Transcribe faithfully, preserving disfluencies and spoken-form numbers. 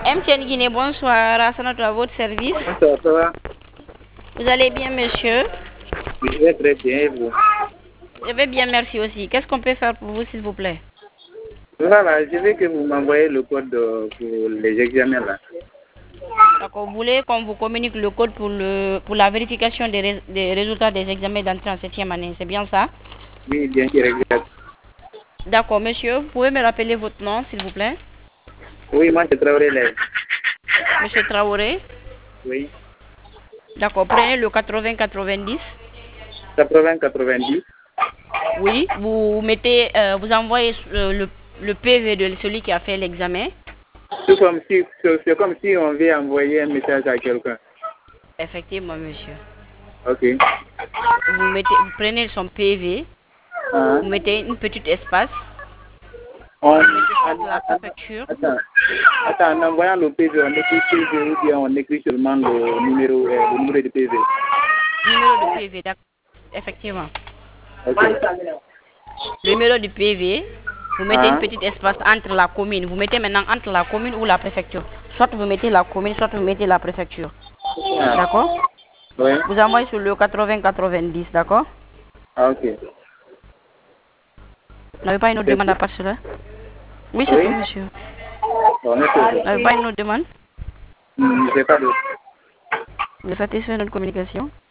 M T N Guinée, bonsoir. Assanatou à votre service. Bonsoir, ça va? Vous allez bien, monsieur? Je vais très bien, et vous? Je vais bien, merci aussi. Qu'est-ce qu'on peut faire pour vous, s'il vous plaît? Voilà, je veux que vous m'envoyez le code euh, pour les examens là. D'accord, vous voulez qu'on vous communique le code pour, le, pour la vérification des, rés- des résultats des examens d'entrée en septième année, c'est bien ça? Oui, bien sûr, exact. D'accord, monsieur, vous pouvez me rappeler votre nom, s'il vous plaît? Oui, moi je travaille là. Monsieur Traoré? Oui. D'accord, prenez le quatre-vingts quatre-vingt-dix. quatre-vingts quatre-vingt-dix. Oui, vous mettez, euh, vous envoyez euh, le, le P V de celui qui a fait l'examen. C'est comme si, c'est c'est comme si on veut envoyer un message à quelqu'un. Effectivement, monsieur. Ok. Vous, mettez, vous prenez son P V, Ah, vous mettez une petite espace, on, vous mettez en, soit la en- préfecture, attends, attends, en envoyant le P V, on écrit P V ou bien on écrit seulement le numéro, euh, le numéro de P V. numéro de P V, d'accord. Effectivement. Ok. Le numéro du P V, vous mettez une Ah, petite espace entre la commune. Vous mettez maintenant entre la commune ou la préfecture. Soit vous mettez la commune, soit vous mettez la préfecture. ah, D'accord? oui. Vous envoyez sur le quatre-vingts quatre-vingt-dix, d'accord? Ah, ok. Vous n'avez pas une autre C'est demande tout? à part cela? Oui, c'est tout, Oui. monsieur. On est Vous toujours. n'avez pas une autre demande? Hmm, j'ai pas d'autre. Vous êtes satisfait de notre communication?